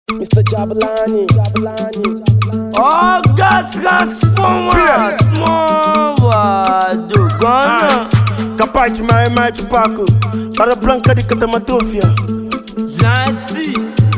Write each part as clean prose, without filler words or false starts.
Mr. Jabalani. Oga Transformer, small wado gonna. Capaz de mais Tupaco, para Blanca de Catamatofia. Zanti,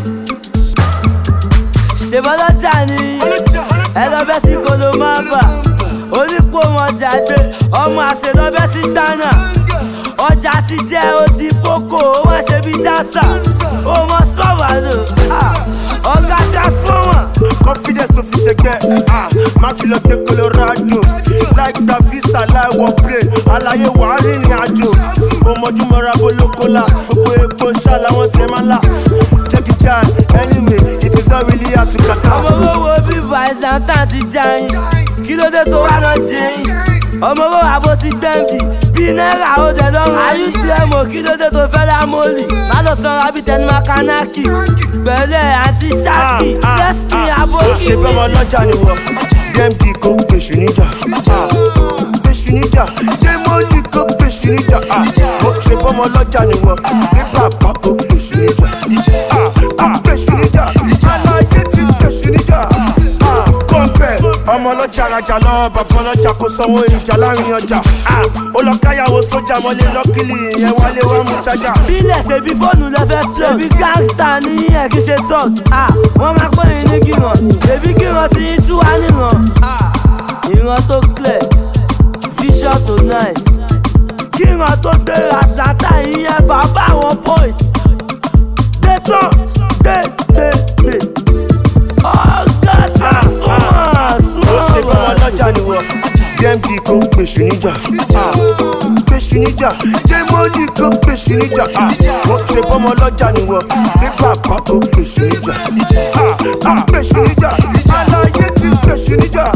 Ṣebọ́lá Jani, ẹlọ́bẹ̀ sí Kolomaba, onípò wọn jáde, ọmọ àṣelọ́bẹ̀ sí Tana. Ọjà ti jẹ́ odi poko, ó wá ṣe bí dáṣà, ó mọ sọ́wọ́dọ̀, Oga Transformer. Confidence to fi ṣẹgbẹ́, má fi lọ dé Colorado. Like Davisa láìwọ̀ play, àlàyé wà á rìnrìn àjò. Ọmọdúnmọ́ra bolókólà, gbogbo epo ṣá làwọn tẹ̀ máa là. Check it out, anyway, it is not really hard to kàkà. Ọmọ owó bíbá ẹ̀sán tán ti jáyìn, kí ló dé tó wá náà jẹ́yìn? Ọmọ owó àbò ti gbẹ̀ǹdì, bí náírà ó dẹ̀ lọ́rùn. Ayúdí ẹ̀mọ́ kí ló dé tó fẹ́ lá mọ́lì? Má lọ sanra bí tẹnu makanaki, pẹ̀lẹ́ àti ṣáàkì, yẹ́sì àbókì. Ṣé bọ́mọ lọ́jà ni wọ́n? DMD kò pèsè níjà. Pèsè níjà, Jẹ́mọ́lì kò pèsè níjà. Ṣé bọ́mọ lọ́jà ni wọ́n? Bí bàbá kò pèsè níjà. Pèsè níjà, aláyé ti pèsè níjà. Kọ́ńpẹ́, ọmọ ọlọ́jà rajà lọ, bàbá ọlọ́jà kò sanwó ìjà láàrin ọjà. Ó lọ káyàwó sójà mọ́lé lọ́kìlì, ìyẹn wálé wá mú jájà. Bílẹ̀ ṣe bí fóònù lọ fẹ́ plug, ṣebí gángstà ní ẹ̀ kí ṣe talk. Wọ́n máa pè é ní gíran, ṣebí gíran ti ń tú wá níran. Ìran tó clear, vision tó nice. Kíran tó gbé rasata ìyẹn bàbá àwọn boys. Détàn, dé. Ọ̀gá Transformer, Ṣé bọ́mọ lọ́jà ni wọ́n? DMD kò pèsè níjà. Pèsè níjà, Jẹ́mọ́lì kò pèsè níjà. Ṣé bọ́mọ lọ́jà ni wọ́n? Bí bàbá kò pèsè níjà. Pèsè níjà, aláyé ti pèsè níjà.